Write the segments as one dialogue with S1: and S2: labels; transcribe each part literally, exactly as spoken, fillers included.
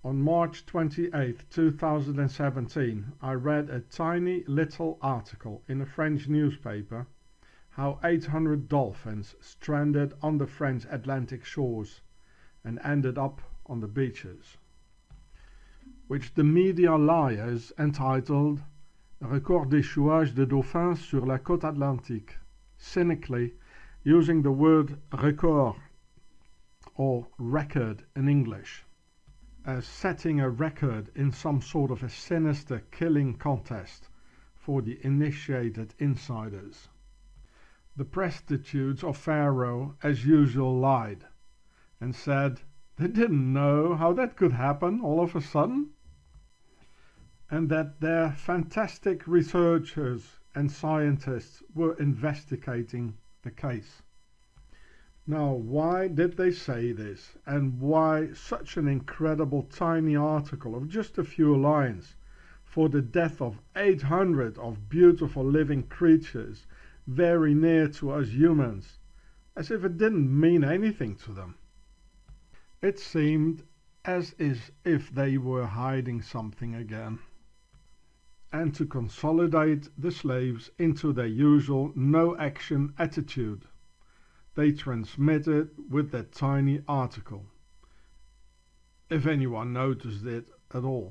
S1: On March twenty-eighth, two thousand seventeen, I read a tiny little article in a French newspaper how eight hundred dolphins stranded on the French Atlantic shores and ended up on the beaches, which the media liars entitled Record d'échouage de dauphins sur la côte atlantique, cynically using the word record or record in English as setting a record in some sort of a sinister killing contest for the initiated insiders. The prostitutes of Pharaoh as usual lied and said they didn't know how that could happen all of a sudden, and that their fantastic researchers and scientists were investigating the case. Now, why did they say this, and why such an incredible tiny article of just a few lines for the death of eight hundred of beautiful living creatures very near to us humans, as if it didn't mean anything to them? It seemed as if they were hiding something again, and to consolidate the slaves into their usual no-action attitude, they transmitted with that tiny article, if anyone noticed it at all,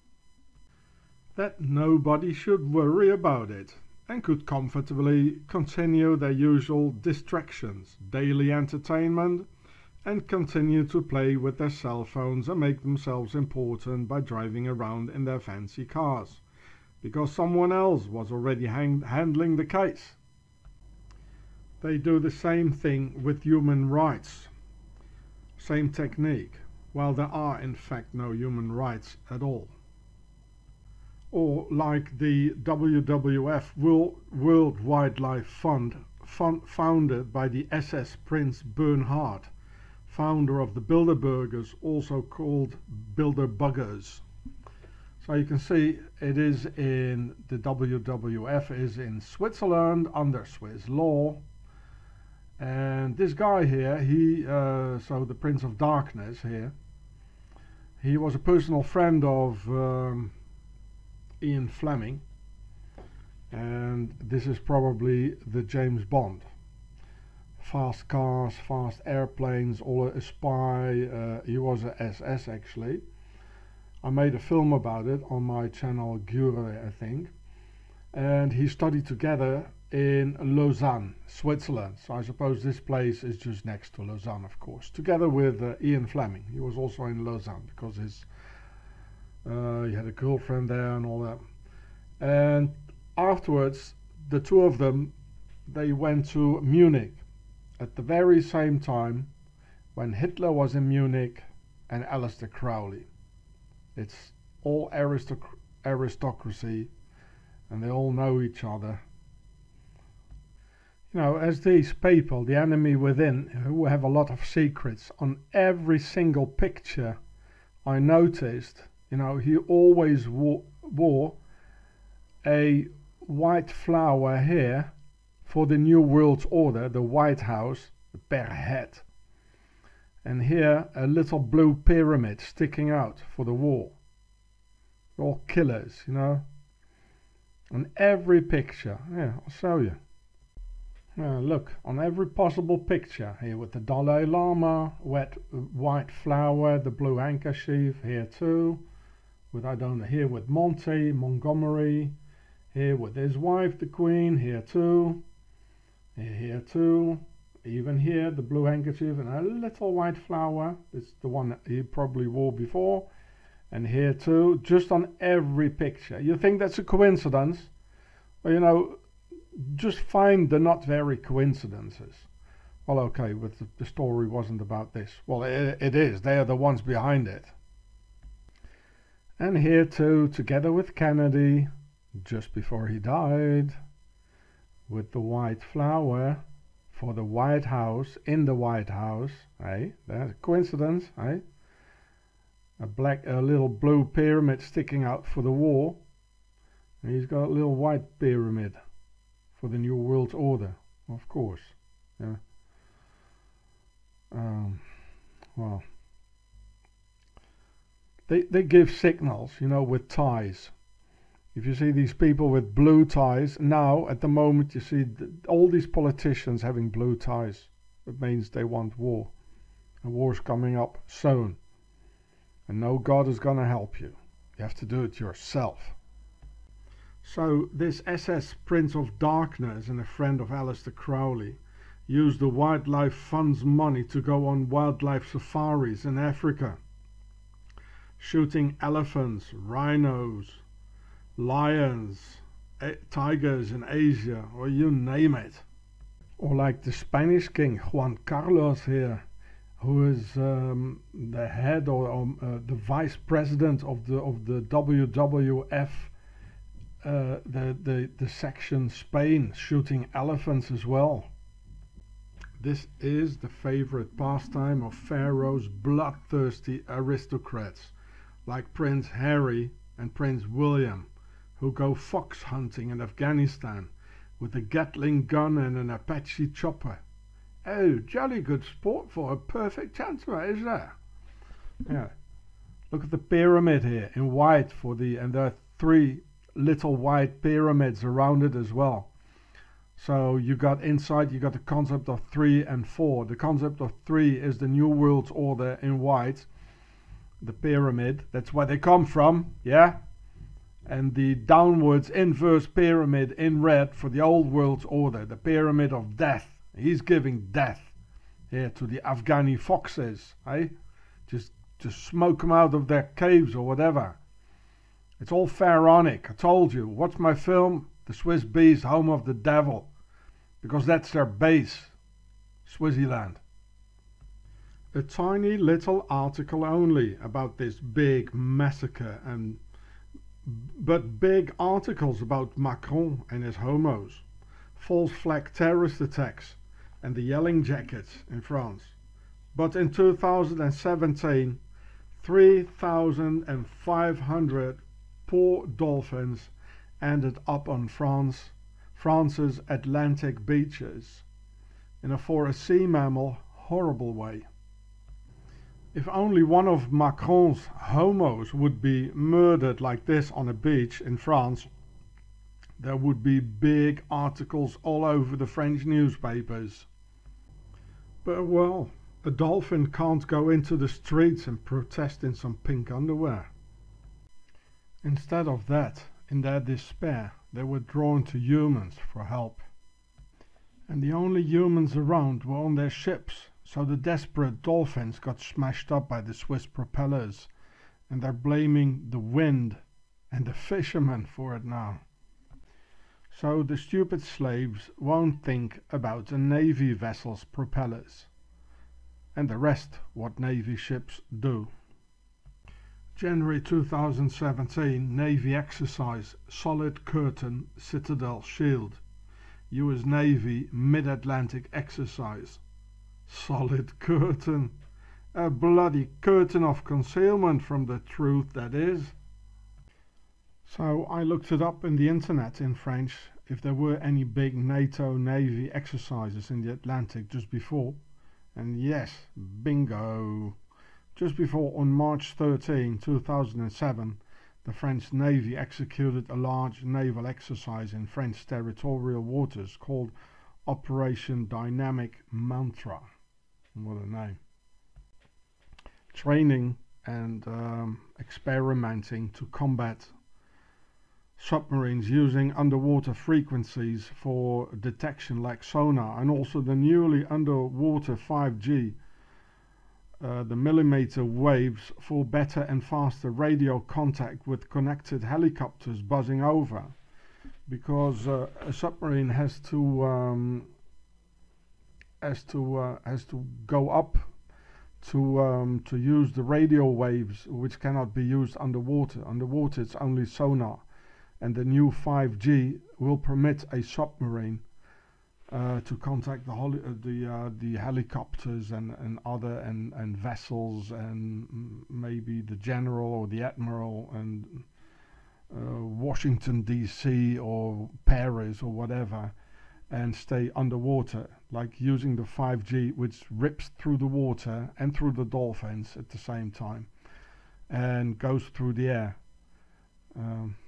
S1: that nobody should worry about it and could comfortably continue their usual distractions, daily entertainment, and continue to play with their cell phones and make themselves important by driving around in their fancy cars, because someone else was already hang- handling the case. They do the same thing with human rights, same technique, while there are in fact no human rights at all. Or like the W W F World, World Wildlife Fund, fund founded by the S S Prince Bernhard, founder of the Bilderbergers, also called Bilderbuggers. So you can see it is in the W W F is in Switzerland under Swiss law. And this guy here, he, uh, so the Prince of Darkness here, he was a personal friend of um, Ian Fleming, and this is probably the James Bond. Fast cars, fast airplanes, all a spy, uh, he was a S S actually. I made a film about it on my channel Gure, I think, and he studied together in Lausanne, Switzerland. So I suppose this place is just next to Lausanne, of course, together with uh, Ian Fleming. He was also in Lausanne because his uh, he had a girlfriend there and all that. And afterwards, the two of them, they went to Munich at the very same time when Hitler was in Munich and Aleister Crowley. It's all aristoc aristocracy, and they all know each other. You know, as these people, the enemy within, who have a lot of secrets, on every single picture I noticed, you know, he always wore, wore a white flower here for the New World Order, the White House, the bear head. And here a little blue pyramid sticking out for the war. All killers, you know. On every picture, yeah, I'll show you. Uh, look, on every possible picture, here with the Dalai Lama, wet white flower, the blue handkerchief, here too, with, I don't know, here with Monty, Montgomery, here with his wife, the Queen, here too, here, here too, even here, the blue handkerchief and a little white flower, it's the one that he probably wore before, and here too, just on every picture. You think that's a coincidence? Well, you know, just find the not very coincidences. Well, okay, but the, the story wasn't about this. Well, it, it is. They are the ones behind it. And here too, together with Kennedy, just before he died, with the white flower for the White House, in the White House, eh? That's a coincidence, eh? A black, a little blue pyramid sticking out for the war. And he's got a little white pyramid for the New World Order, of course. Yeah. Um, well, They, they give signals, you know, with ties. If you see these people with blue ties, now at the moment you see th all these politicians having blue ties. It means they want war. And war's coming up soon. And no God is gonna help you. You have to do it yourself. So this S S Prince of Darkness and a friend of Aleister Crowley used the Wildlife Fund's money to go on wildlife safaris in Africa, shooting elephants, rhinos, lions, tigers in Asia, or you name it. Or like the Spanish king Juan Carlos here, who is um, the head or um, uh, the vice president of the of the W W F, uh, the, the the section Spain, shooting elephants as well. This is the favorite pastime of Pharaoh's bloodthirsty aristocrats, like Prince Harry and Prince William, who go fox hunting in Afghanistan with a Gatling gun and an Apache chopper. Oh, jolly good sport for a perfect chancellor, is there? Yeah. Look at the pyramid here in white for the, and there are three little white pyramids around it as well. So you got inside, you got the concept of three and four. The concept of three is the New World Order in white. The pyramid, that's where they come from, yeah? And the downwards inverse pyramid in red for the Old World Order, the pyramid of death. He's giving death here to the Afghani foxes, eh? Just, just smoke them out of their caves or whatever. It's all pharaonic, I told you. Watch my film, The Swiss Bees, Home of the Devil, because that's their base, Swaziland. A tiny little article only about this big massacre, and but big articles about Macron and his homos, false flag terrorist attacks, and the yelling jackets in France. But in two thousand seventeen, three thousand five hundred poor dolphins ended up on France, France's Atlantic beaches, in a for a sea mammal horrible way. If only one of Macron's homos would be murdered like this on a beach in France, there would be big articles all over the French newspapers. But well, a dolphin can't go into the streets and protest in some pink underwear. Instead of that, in their despair, they were drawn to humans for help. And the only humans around were on their ships, so the desperate dolphins got smashed up by the Swiss propellers, and they're blaming the wind and the fishermen for it now. So the stupid slaves won't think about a Navy vessel's propellers, and the rest what Navy ships do. January two thousand seventeen, Navy exercise, Solid Curtain Citadel Shield. U S Navy Mid-Atlantic exercise. Solid curtain. A bloody curtain of concealment from the truth, that is. So I looked it up in the internet in French if there were any big NATO Navy exercises in the Atlantic just before. And yes, bingo. Just before, on March thirteenth, two thousand seven, the French Navy executed a large naval exercise in French territorial waters called Operation Dynamic Mantra. What a name. Training and um, experimenting to combat submarines using underwater frequencies for detection like sonar, and also the newly underwater five G, uh, the millimeter waves for better and faster radio contact with connected helicopters buzzing over, because uh, a submarine has to um, has to uh, has to go up to um, to use the radio waves, which cannot be used underwater. Underwater it's only sonar, and the new five G will permit a submarine uh, to contact the holi uh, the uh, the helicopters and and other and and vessels, and maybe the general or the admiral and uh, Washington D C or Paris or whatever, and stay underwater, like using the five G, which rips through the water and through the dolphins at the same time. and goes through the air. Um,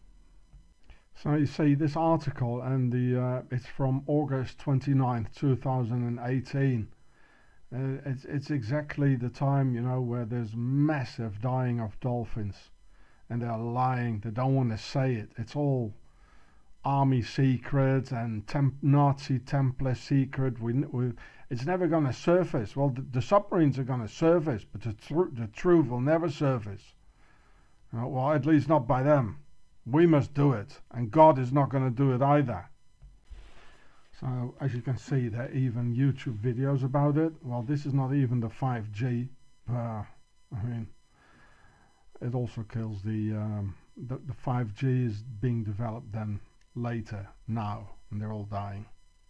S1: so you see this article, and the uh, it's from August twenty-ninth two thousand eighteen. Uh, it's, it's exactly the time, you know, where there's massive dying of dolphins, and they're lying, they don't want to say it. It's all army secret and temp Nazi Templar secret. We, we, it's never going to surface. Well, the, the submarines are going to surface, but the, tr the truth will never surface. Uh, well, at least not by them. We must do it, and God is not going to do it either. So, as you can see, there are even YouTube videos about it. Well, this is not even the five G, but, I mean, it also kills the, um, the, the five G is being developed then later, now, and they're all dying.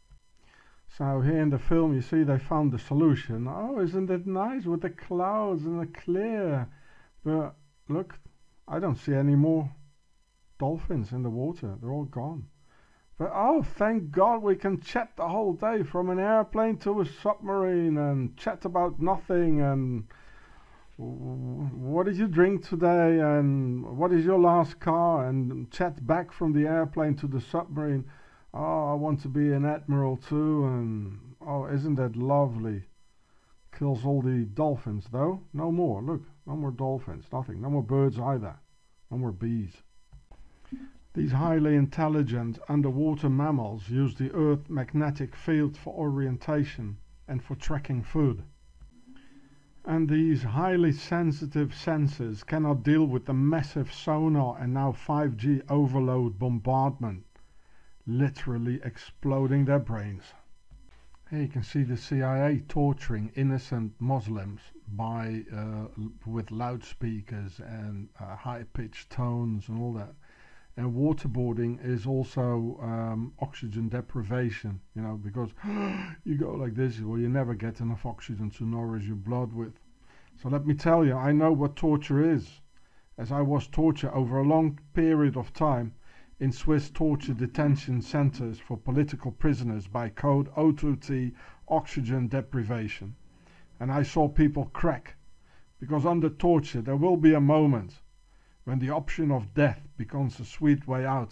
S1: So here in the film you see they found the solution. Oh, isn't it nice with the clouds and the clear? But look, I don't see any more dolphins in the water. They're all gone. But oh, thank God we can chat the whole day, from an airplane to a submarine, and chat about nothing, and what did you drink today, and what is your last car, and chat back from the airplane to the submarine. Oh, I want to be an admiral too, and oh, isn't that lovely? Kills all the dolphins though. No more, look, no more dolphins, nothing. No more birds either. No more bees. These highly intelligent underwater mammals use the Earth's magnetic field for orientation and for tracking food. And these highly sensitive sensors cannot deal with the massive sonar and now five G overload bombardment, literally exploding their brains. Here you can see the C I A torturing innocent Muslims by uh, with loudspeakers and uh, high-pitched tones and all that. And waterboarding is also um, oxygen deprivation, you know, because you go like this, well, you never get enough oxygen to nourish your blood with. So let me tell you, I know what torture is, as I was tortured over a long period of time in Swiss torture detention centers for political prisoners by code O two T oxygen deprivation. And I saw people crack, because under torture there will be a moment when the option of death becomes a sweet way out.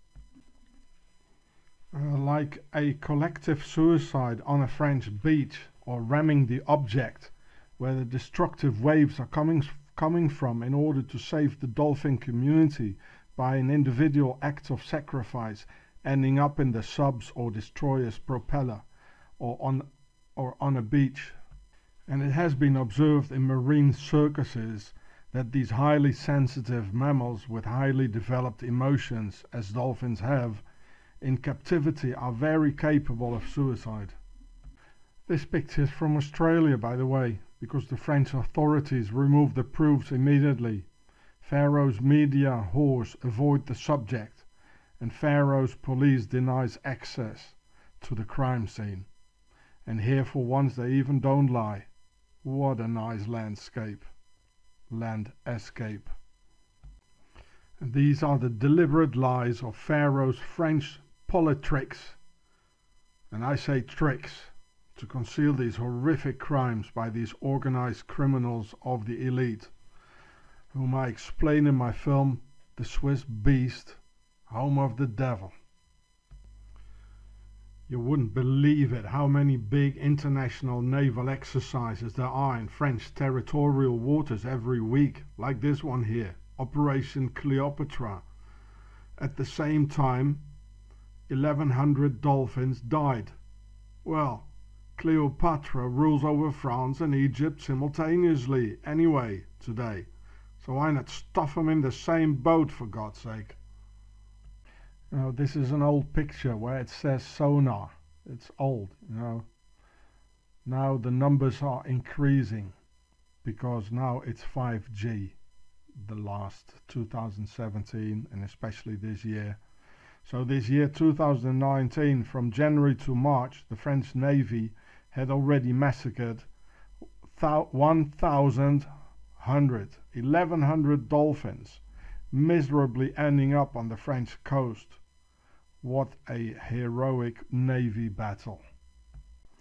S1: Uh, like a collective suicide on a French beach, or ramming the object where the destructive waves are coming, coming from in order to save the dolphin community by an individual act of sacrifice, ending up in the sub's or destroyer's propeller, or on, or on a beach. And it has been observed in marine circuses that these highly sensitive mammals with highly developed emotions, as dolphins have, in captivity are very capable of suicide. This picture is from Australia, by the way, because the French authorities removed the proofs immediately. Faro's media whores avoid the subject, and Faro's police denies access to the crime scene. And here for once they even don't lie. What a nice landscape. Land escape. And these are the deliberate lies of Faro's French politricks, and I say tricks, to conceal these horrific crimes by these organized criminals of the elite, whom I explain in my film The Swiss Beast, Home of the Devil. You wouldn't believe it, how many big international naval exercises there are in French territorial waters every week, like this one here, Operation Cleopatra. At the same time, eleven hundred dolphins died. Well, Cleopatra rules over France and Egypt simultaneously anyway today, so why not stuff them in the same boat, for God's sake? You know, this is an old picture where it says sonar. It's old, you know. Now the numbers are increasing because now it's five G, the last two thousand seventeen and especially this year. So this year two thousand nineteen, from January to March, the French Navy had already massacred one thousand one hundred, eleven hundred dolphins, miserably ending up on the French coast. What a heroic navy battle.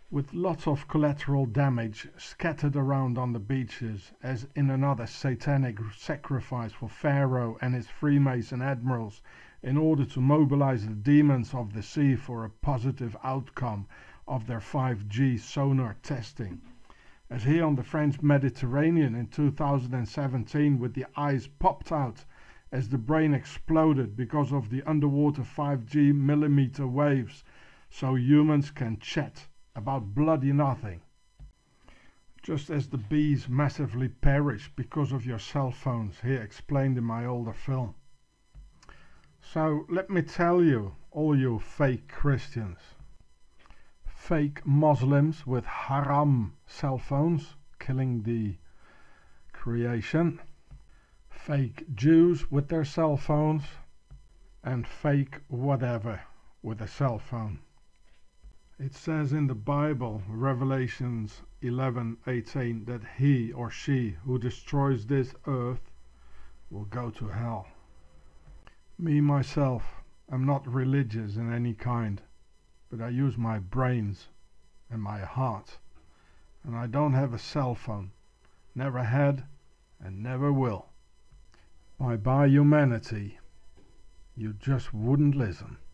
S1: with lots of collateral damage scattered around on the beaches, as in another satanic sacrifice for Pharaoh and his Freemason admirals in order to mobilize the demons of the sea for a positive outcome of their five G sonar testing. As here on the French Mediterranean in two thousand seventeen, with the eyes popped out as the brain exploded because of the underwater five G millimeter waves, so humans can chat about bloody nothing. Just as the bees massively perish because of your cell phones, here explained in my older film. So let me tell you, all you fake Christians, fake Muslims with haram cell phones killing the creation, fake Jews with their cell phones, and fake whatever with a cell phone. It says in the Bible, Revelations eleven eighteen, that he or she who destroys this earth will go to hell. Me, myself, am not religious in any kind, but I use my brains and my heart. And I don't have a cell phone. Never had and never will. Bye bye humanity. You just wouldn't listen.